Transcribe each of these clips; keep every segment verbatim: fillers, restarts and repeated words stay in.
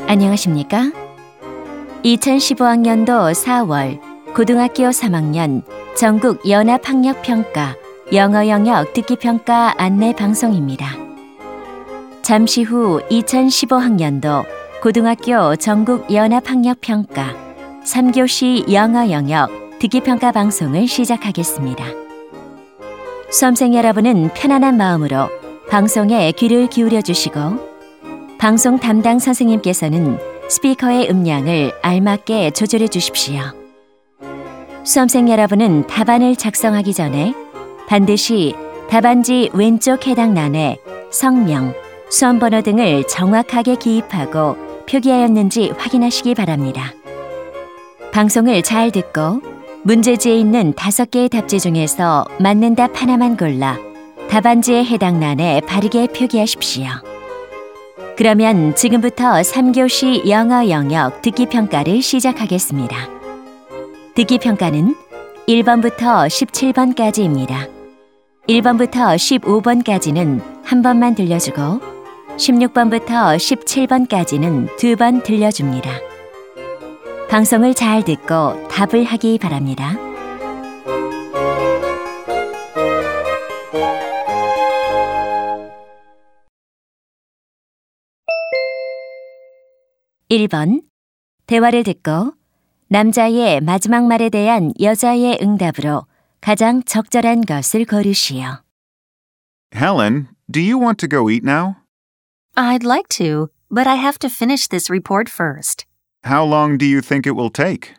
안녕하십니까? 이천십오 학년도 사월 고등학교 삼 학년 전국 연합학력평가 영어 영역 듣기평가 안내 방송입니다. 잠시 후 이천십오 학년도 고등학교 전국 연합학력평가 삼 교시 영어 영역 듣기평가 방송을 시작하겠습니다. 수험생 여러분은 편안한 마음으로 방송에 귀를 기울여 주시고 방송 담당 선생님께서는 스피커의 음량을 알맞게 조절해 주십시오. 수험생 여러분은 답안을 작성하기 전에 반드시 답안지 왼쪽 해당欄에 성명, 수험번호 등을 정확하게 기입하고 표기하였는지 확인하시기 바랍니다. 방송을 잘 듣고 문제지에 있는 다섯 개의 답지 중에서 맞는 답 하나만 골라 답안지에 해당欄에 바르게 표기하십시오. 그러면 지금부터 삼 교시 영어 영역 듣기평가를 시작하겠습니다. 듣기평가는 일 번부터 십칠 번까지입니다. 일 번부터 십오 번까지는 한 번만 들려주고 십육 번부터 십칠 번까지는 두 번 들려줍니다. 방송을 잘 듣고 답을 하기 바랍니다. 일 번. 대화를 듣고 남자의 마지막 말에 대한 여자의 응답으로 가장 적절한 것을 고르시오. Helen, do you want to go eat now? I'd like to, but I have to finish this report first. How long do you think it will take?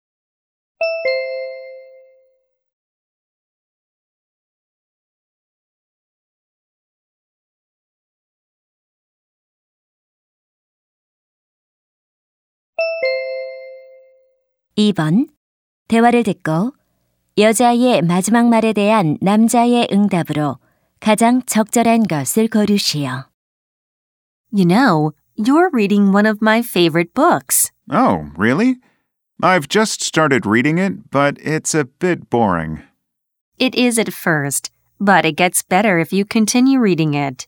이 번. 대화를 듣고 여자의 마지막 말에 대한 남자의 응답으로 가장 적절한 것을 고르시오. You know, you're reading one of my favorite books. Oh, really? I've just started reading it, but it's a bit boring. It is at first, but it gets better if you continue reading it.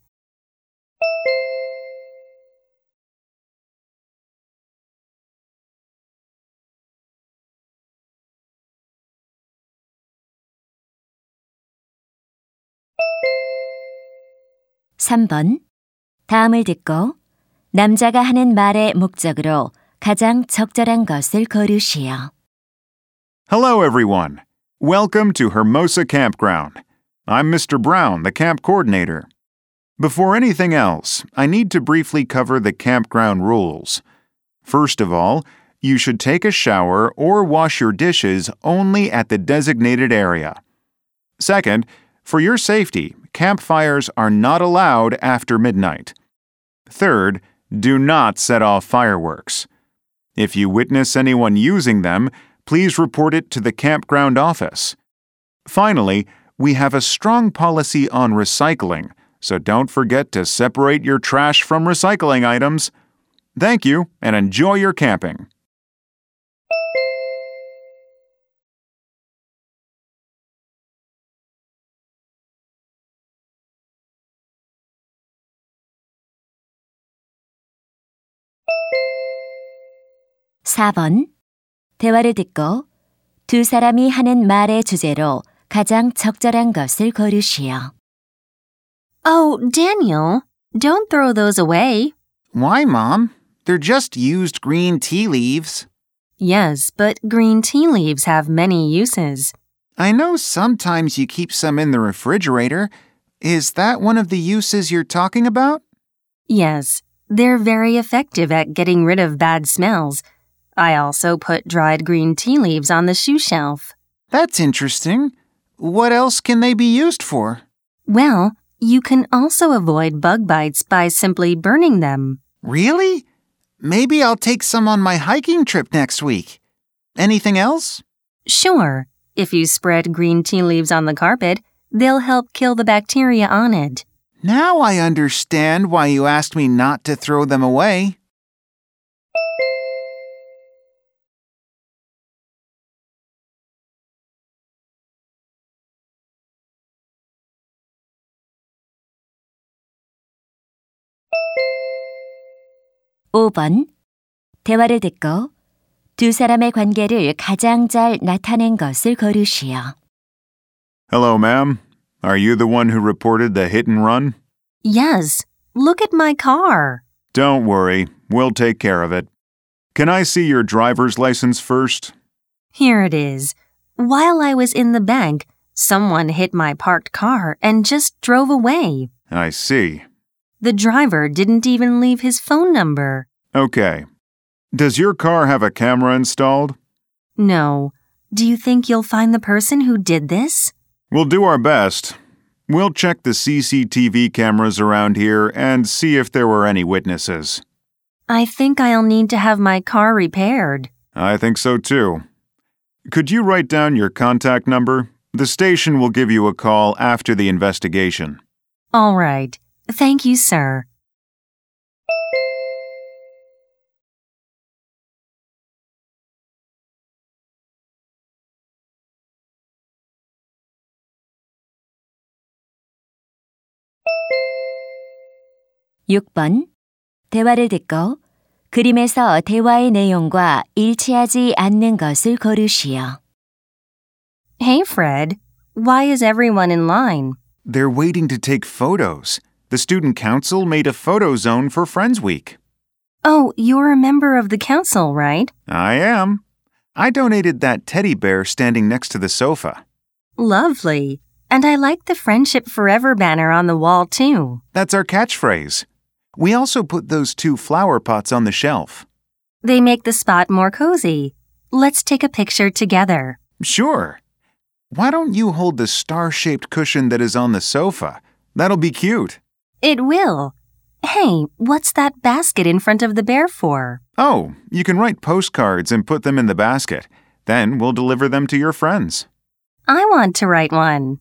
삼 번. 다음을 듣고 남자가 하는 말의 목적으로 가장 적절한 것을 고르시오. Hello, everyone. Welcome to Hermosa Campground. I'm Mister Brown, the camp coordinator. Before anything else, I need to briefly cover the campground rules. First of all, you should take a shower or wash your dishes only at the designated area. Second, for your safety, campfires are not allowed after midnight. Third, do not set off fireworks. If you witness anyone using them, please report it to the campground office. Finally, we have a strong policy on recycling, so don't forget to separate your trash from recycling items. Thank you, and enjoy your camping. 사 번. 대화를 듣고 두 사람이 하는 말의 주제로 가장 적절한 것을 고르시오. Oh, Daniel, don't throw those away. Why, Mom? They're just used green tea leaves. Yes, but green tea leaves have many uses. I know sometimes you keep some in the refrigerator. Is that one of the uses you're talking about? Yes, they're very effective at getting rid of bad smells. I also put dried green tea leaves on the shoe shelf. That's interesting. What else can they be used for? Well, you can also avoid bug bites by simply burning them. Really? Maybe I'll take some on my hiking trip next week. Anything else? Sure. If you spread green tea leaves on the carpet, they'll help kill the bacteria on it. Now I understand why you asked me not to throw them away. 오 번. 대화를 듣고 두 사람의 관계를 가장 잘 나타낸 것을 고르시오. Hello, ma'am. Are you the one who reported the hit and run? Yes. Look at my car. Don't worry. We'll take care of it. Can I see your driver's license first? Here it is. While I was in the bank, someone hit my parked car and just drove away. I see. The driver didn't even leave his phone number. Okay. Does your car have a camera installed? No. Do you think you'll find the person who did this? We'll do our best. We'll check the C C T V cameras around here and see if there were any witnesses. I think I'll need to have my car repaired. I think so too. Could you write down your contact number? The station will give you a call after the investigation. All right. Thank you, sir. 육 번. 대화를 듣고 그림에서 대화의 내용과 일치하지 않는 것을 고르시오. Hey, Fred. Why is everyone in line? They're waiting to take photos. The student council made a photo zone for Friends Week. Oh, you're a member of the council, right? I am. I donated that teddy bear standing next to the sofa. Lovely. And I like the Friendship Forever banner on the wall, too. That's our catchphrase. We also put those two flower pots on the shelf. They make the spot more cozy. Let's take a picture together. Sure. Why don't you hold the star-shaped cushion that is on the sofa? That'll be cute. It will. Hey, what's that basket in front of the bear for? Oh, you can write postcards and put them in the basket. Then we'll deliver them to your friends. I want to write one.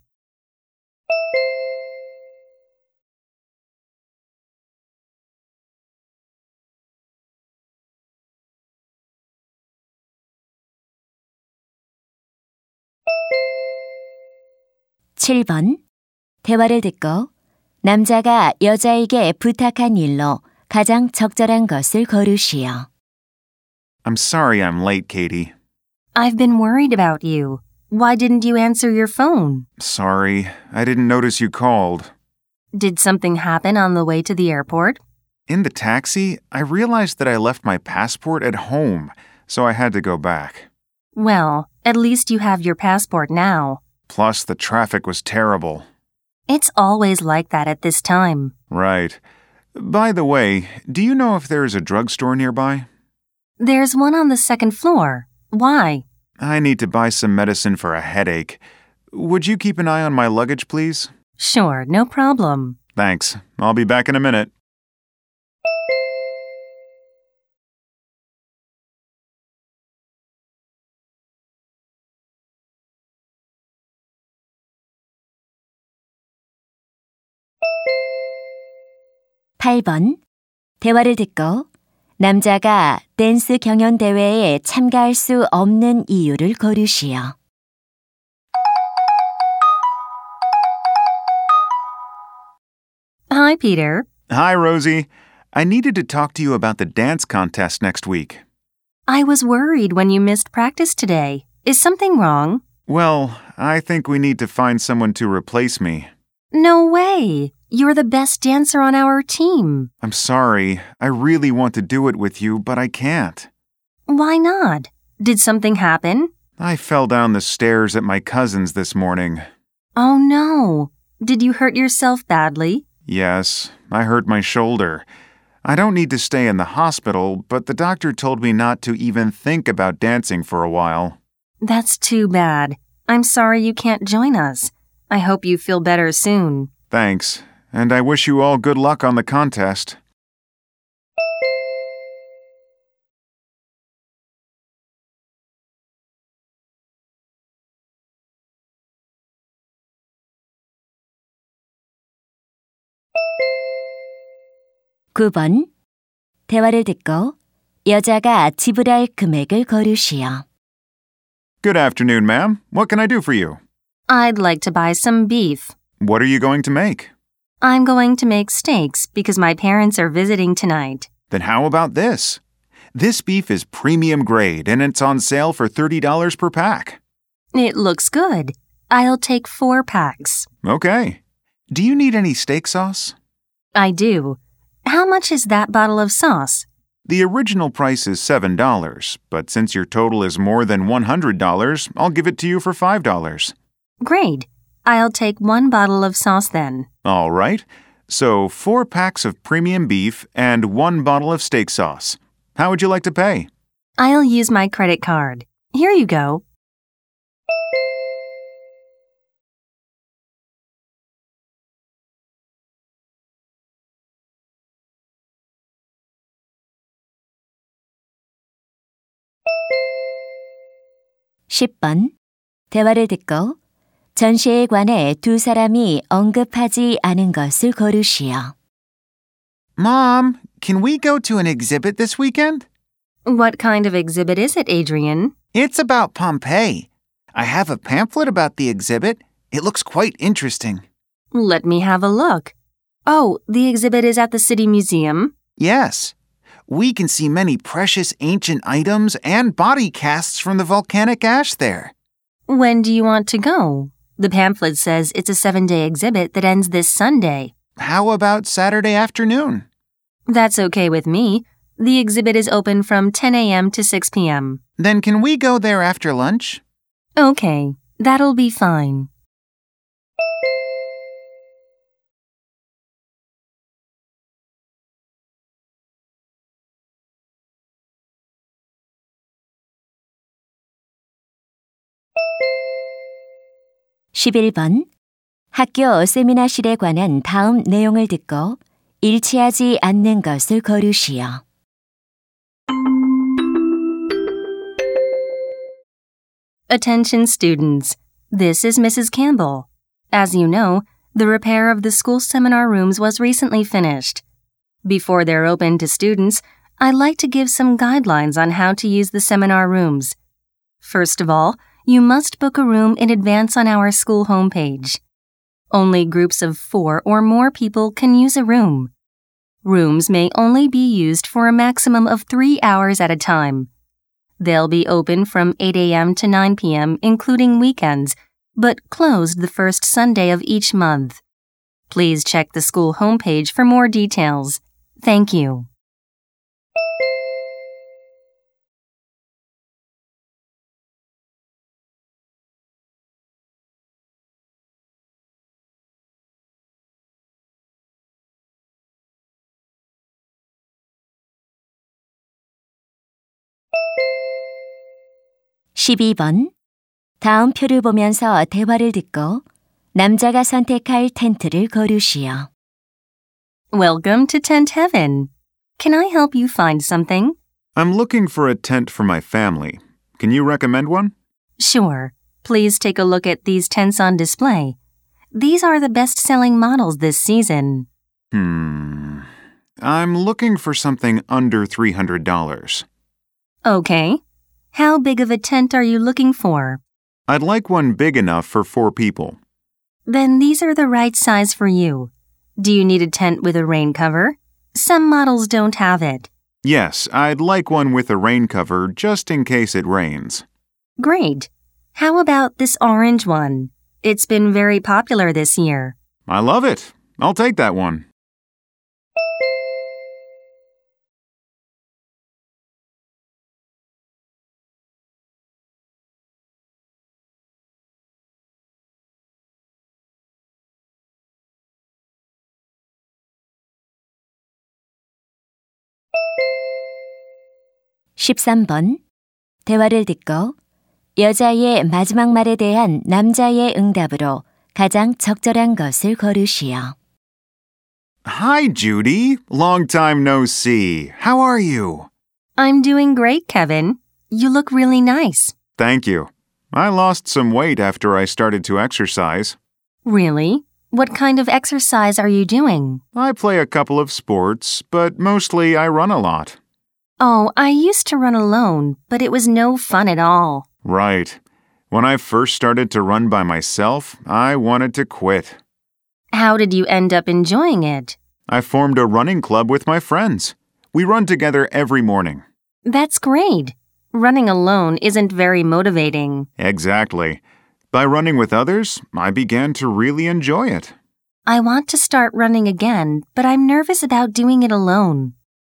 칠 번. 대화를 듣고 남자가 여자에게 부탁한 일로 가장 적절한 것을 고르시오. I'm sorry I'm late, Katie. I've been worried about you. Why didn't you answer your phone? Sorry, I didn't notice you called. Did something happen on the way to the airport? In the taxi, I realized that I left my passport at home, so I had to go back. Well, at least you have your passport now. Plus, the traffic was terrible. It's always like that at this time. Right. By the way, do you know if there is a drugstore nearby? There's one on the second floor. Why? I need to buy some medicine for a headache. Would you keep an eye on my luggage, please? Sure, no problem. Thanks. I'll be back in a minute. 팔 번. 대화를 듣고 남자가 댄스 경연 대회에 참가할 수 없는 이유를 고르시오. Hi, Peter. Hi, Rosie. I needed to talk to you about the dance contest next week. I was worried when you missed practice today. Is something wrong? Well, I think we need to find someone to replace me. No way. You're the best dancer on our team. I'm sorry. I really want to do it with you, but I can't. Why not? Did something happen? I fell down the stairs at my cousin's this morning. Oh no. Did you hurt yourself badly? Yes, I hurt my shoulder. I don't need to stay in the hospital, but the doctor told me not to even think about dancing for a while. That's too bad. I'm sorry you can't join us. I hope you feel better soon. Thanks, and I wish you all good luck on the contest. 구 번. 대화를 듣고 여자가 지불할 금액을 고르시오. Good afternoon, ma'am. What can I do for you? I'd like to buy some beef. What are you going to make? I'm going to make steaks because my parents are visiting tonight. Then how about this? This beef is premium grade and it's on sale for thirty dollars per pack. It looks good. I'll take four packs. Okay. Do you need any steak sauce? I do. How much is that bottle of sauce? The original price is seven dollars, but since your total is more than one hundred dollars, I'll give it to you for five dollars. Great. I'll take one bottle of sauce then. All right. So four packs of premium beef and one bottle of steak sauce. How would you like to pay? I'll use my credit card. Here you go. 십 번. 대화를 듣고 전시에 관해 두 사람이 언급하지 않은 것을 고르시오. Mom, can we go to an exhibit this weekend? What kind of exhibit is it, Adrian? It's about Pompeii. I have a pamphlet about the exhibit. It looks quite interesting. Let me have a look. Oh, the exhibit is at the City Museum? Yes. We can see many precious ancient items and body casts from the volcanic ash there. When do you want to go? The pamphlet says it's a seven-day exhibit that ends this Sunday. How about Saturday afternoon? That's okay with me. The exhibit is open from ten a.m. to six p.m. Then can we go there after lunch? Okay, that'll be fine. 십일 번. 학교 세미나실에 관한 다음 내용을 듣고 일치하지 않는 것을 고르시오. Attention students. This is Missus Campbell. As you know, the repair of the school seminar rooms was recently finished. Before they're open to students, I'd like to give some guidelines on how to use the seminar rooms. First of all, you must book a room in advance on our school homepage. Only groups of four or more people can use a room. Rooms may only be used for a maximum of three hours at a time. They'll be open from eight a.m. to nine p.m., including weekends, but closed the first Sunday of each month. Please check the school homepage for more details. Thank you. 십이 번. 다음 표를 보면서 대화를 듣고 남자가 선택할 텐트를 고르시오. Welcome to Tent Heaven. Can I help you find something? I'm looking for a tent for my family. Can you recommend one? Sure. Please take a look at these tents on display. These are the best-selling models this season. Hmm. I'm looking for something under three hundred dollars. Okay. How big of a tent are you looking for? I'd like one big enough for four people. Then these are the right size for you. Do you need a tent with a rain cover? Some models don't have it. Yes, I'd like one with a rain cover just in case it rains. Great. How about this orange one? It's been very popular this year. I love it. I'll take that one. 십삼 번. 대화를 듣고 여자의 마지막 말에 대한 남자의 응답으로 가장 적절한 것을 고르시오. Hi, Judy. Long time no see. How are you? I'm doing great, Kevin. You look really nice. Thank you. I lost some weight after I started to exercise. Really? What kind of exercise are you doing? I play a couple of sports, but mostly I run a lot. Oh, I used to run alone, but it was no fun at all. Right. When I first started to run by myself, I wanted to quit. How did you end up enjoying it? I formed a running club with my friends. We run together every morning. That's great. Running alone isn't very motivating. Exactly. By running with others, I began to really enjoy it. I want to start running again, but I'm nervous about doing it alone.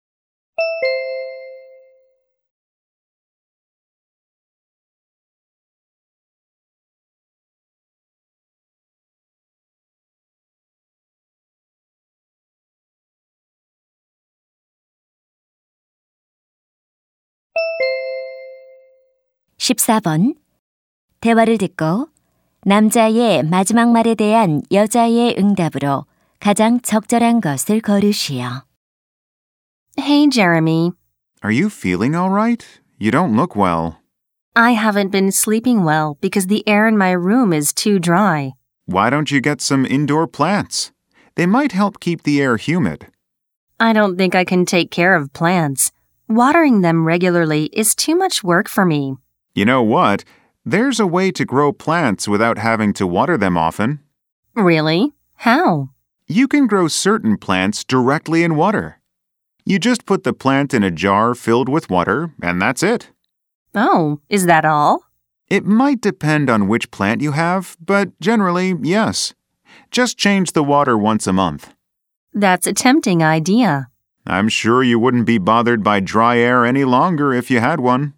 십사 번. 대화를 듣고 남자의 마지막 말에 대한 여자의 응답으로 가장 적절한 것을 고르시오. Hey, Jeremy. Are you feeling all right? You don't look well. I haven't been sleeping well because the air in my room is too dry. Why don't you get some indoor plants? They might help keep the air humid. I don't think I can take care of plants. Watering them regularly is too much work for me. You know what? There's a way to grow plants without having to water them often. Really? How? You can grow certain plants directly in water. You just put the plant in a jar filled with water, and that's it. Oh, is that all? It might depend on which plant you have, but generally, yes. Just change the water once a month. That's a tempting idea. I'm sure you wouldn't be bothered by dry air any longer if you had one.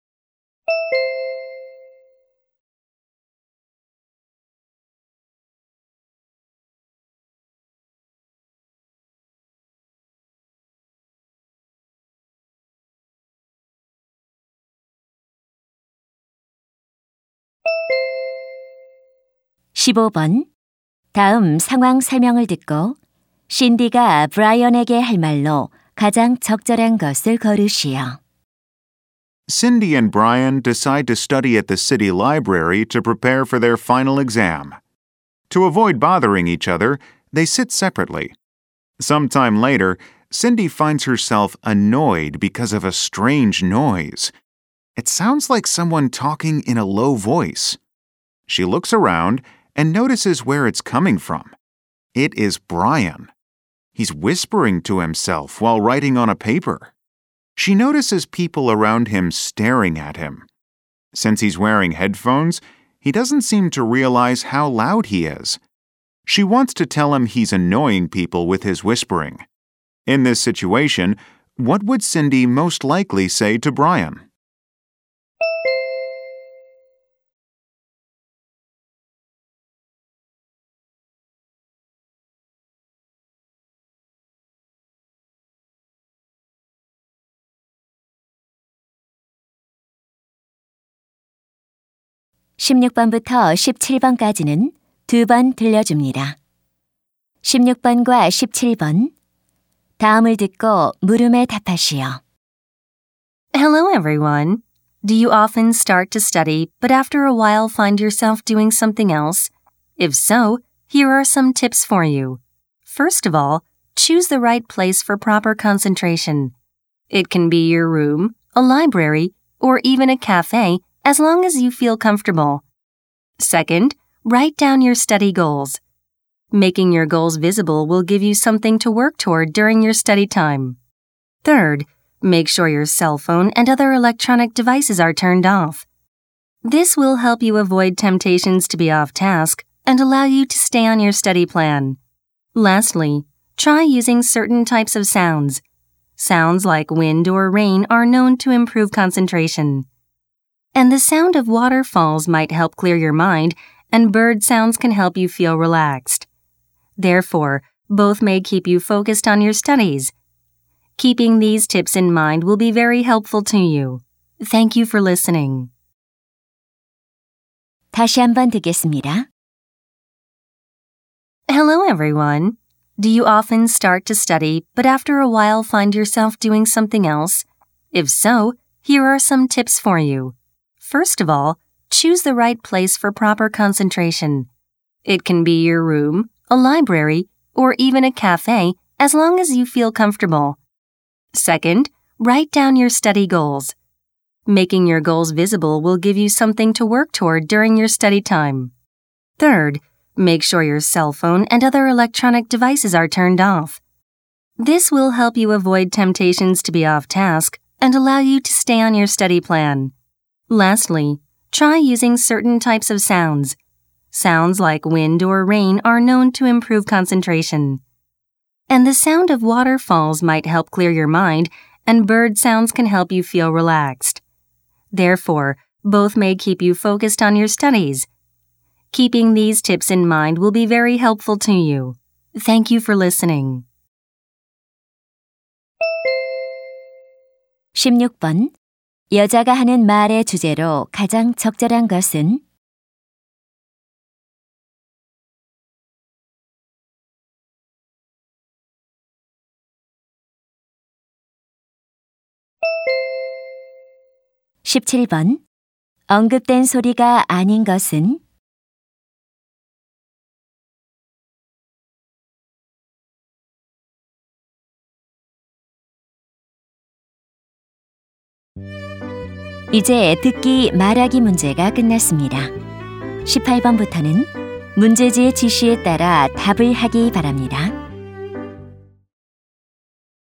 십오 번. 다음 상황 설명을 듣고 신디가 브라이언에게 할 말로 가장 적절한 것을 고르시오. Cindy and Brian decide to study at the city library to prepare for their final exam. To avoid bothering each other, they sit separately. Sometime later, Cindy finds herself annoyed because of a strange noise. It sounds like someone talking in a low voice. She looks around and notices where it's coming from. It is Brian. He's whispering to himself while writing on a paper. She notices people around him staring at him. Since he's wearing headphones, he doesn't seem to realize how loud he is. She wants to tell him he's annoying people with his whispering. In this situation, what would Cindy most likely say to Brian? 십육 번부터 십칠 번까지는 두 번 들려줍니다. 십육 번과 십칠 번. 다음을 듣고 물음에 답하시오. Hello, everyone. Do you often start to study, but after a while find yourself doing something else? If so, here are some tips for you. First of all, choose the right place for proper concentration. It can be your room, a library, or even a cafe, as long as you feel comfortable. Second, write down your study goals. Making your goals visible will give you something to work toward during your study time. Third, make sure your cell phone and other electronic devices are turned off. This will help you avoid temptations to be off task and allow you to stay on your study plan. Lastly, try using certain types of sounds. Sounds like wind or rain are known to improve concentration. And the sound of waterfalls might help clear your mind, and bird sounds can help you feel relaxed. Therefore, both may keep you focused on your studies. Keeping these tips in mind will be very helpful to you. Thank you for listening. 다시 한번 듣겠습니다. Hello, everyone. Do you often start to study, but after a while find yourself doing something else? If so, here are some tips for you. First of all, choose the right place for proper concentration. It can be your room, a library, or even a cafe, as long as you feel comfortable. Second, write down your study goals. Making your goals visible will give you something to work toward during your study time. Third, make sure your cell phone and other electronic devices are turned off. This will help you avoid temptations to be off task and allow you to stay on your study plan. Lastly, try using certain types of sounds. Sounds like wind or rain are known to improve concentration. And the sound of waterfalls might help clear your mind, and bird sounds can help you feel relaxed. Therefore, both may keep you focused on your studies. Keeping these tips in mind will be very helpful to you. Thank you for listening. 십육 번. 여자가 하는 말의 주제로 가장 적절한 것은? 십칠 번. 언급된 소리가 아닌 것은? 이제 듣기 말하기 문제가 끝났습니다. 십팔 번부터는 문제지의 지시에 따라 답을 하기 바랍니다.